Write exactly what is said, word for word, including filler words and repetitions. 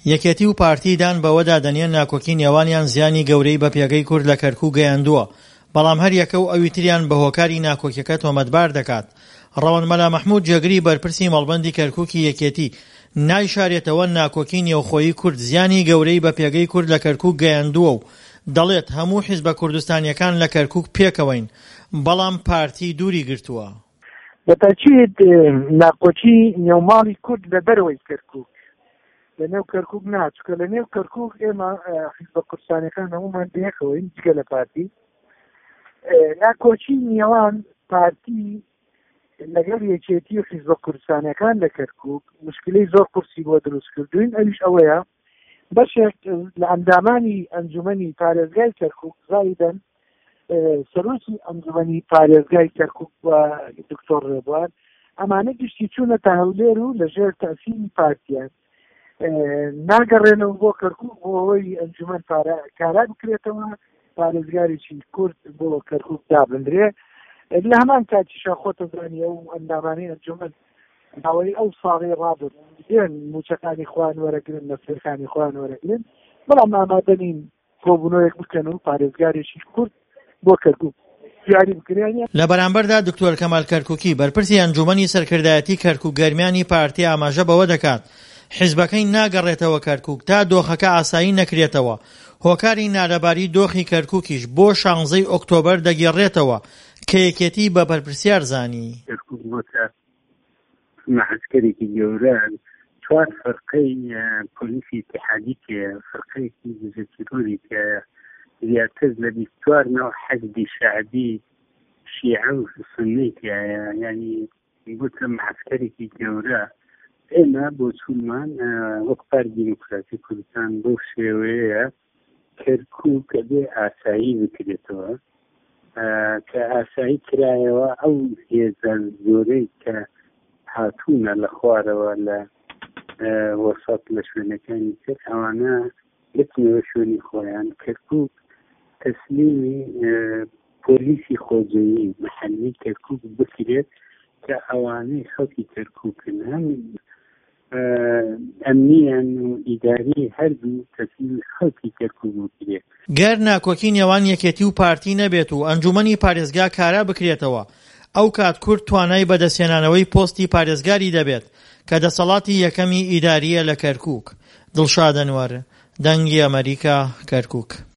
یەکێتی و پارتیدان بەوەدا دەنێن ناکۆکی نێوانیان زیانی گەورەی بە پێگەی کورد لە کەرکووک گەیاندووە، بەڵام هەر یەکە و ئەوی تریان بە هۆکاری ناکۆکیەکە تۆمەتبار دەکات. ڕەوەند مەلا مەحموود جێگری بەرپرسی مەڵبەندی کەرکووکی یەکێتی نایشارێتەوە ناکۆکی نێوخۆیی کورد زیانی گەورەی بە پێگەی کورد لە کەرکووک گەیاندووە و دەڵێت هەموو حیزبە کوردستانیەکان لە کەرکووک پێکەوەین، بەڵام پارتی دووری گرتووە. بەتاکید ناکۆکی نێوماڵی کورد لە بەرەوەی کەرکووک لە نێو کەرکووک ناچکە لە نێو کەرکووک ئێمە حیزبە کوردستانیەکان هەمومان بەیەکەوەین جگە لە پارتی. ناکۆچی نێوان پارتی لەگەڵ یەکێتی و حیزبە کوردستانیەکان لە کەرکووک مشکلەی زۆر قورسی بۆ دروست کردوین. ئەویش ئەوەیە بەشێک لە ئەندامانی ئەنجومەنی پارێزگای کەرکووک زایدەن سەرۆکی ئەنجومەنی پارێزگای کەرکووک و دکتۆر ڕێبوار ئەمانە گشتی چوونەتە هەولێر و لەژێر تەسیری پارتیان ناگەڕێنەوە بۆ کەرکووک بۆ ئەوەی ئەنجومەن کارا بکرێتەوە پارێزگارێکی کورد بۆ کەرکووک دابندرێ. لە هەمان کاتیشە خۆتە زانیە و ئەندامانی ئەنجومەن ئەوەی ئەو ساڵی ڕابرد دێن موچەکانی خوان وەرەگرن نەفرەکانی خوان وەرەگرن، بەڵام ئامادەنین کۆبوونەوەیەک بکەن و پارێزگارێکی کورد بۆ کەرکووک دیاری بکرێنە. لە بەرامبەردا دکتۆر کەمال کەرکووکی بەرپرسی ئەنجومەنی سەرکردایەتی کەرکووک گەرمیانی پارتی ئاماژە بەوە دەکات حیزبەکەی ناگەڕێتەوە کەرکووک تا دۆخەکە ئاسایی نەکرێتەوە. هۆکاری نالەباری دۆخی کەرکووکیش بۆ شانزەی ئۆکتۆبەر دەگێڕێتەوە کە یەکێتی بە بەرپرسیار زانی. کەرکووک بۆتە معسکەرێکی گەورە چوار فەرقەی پۆلیسی اتحادی کە فەرقەیەکی دژەتیرۆری کە زیاتر لە بیست و چوار نەوە حەزبی شەعبی شیعە و سوننی تایە، یعنی بۆتە معسکەرێکی گەورە. ئێمە بۆ چوونمان وەک پارتی دیموکراسی کوردستان بۆ شێوەیە کەرکووک کە بێ ئاسایی بکرێتەوە، کە ئاسایی کرایەوە ئەو هێزە زۆرەی کە هاتوونە لە خوارەوە لە وەسەط لە شوێنەکانی تر ئەوانە بتنەوە شوێنی خۆیان. کەرکووک تەسلیمی پۆلیسی خۆجەیی مەحەلی کەرکووک بکرێت کە ئەوانەی خەڵکی کەرکووکن هەم ئەمنیان و ئیداری هەردوو تەسلیمی خەڵکی کەرکووک بکرێت. گەر ناکۆکی نێوان یەکێتی و پارتی نەبێت و ئەنجومەنی پارێزگا کارا بکرێتەوە، ئەو کات کورد توانای بەدەستهێنانەوەی پۆستی پارێزگاری دەبێت کە دەسەڵاتی یەکەمی ئیداریە لە کەرکووک. دڵشاد ئەنوەر، دەنگی ئەمریکا، کەرکووک.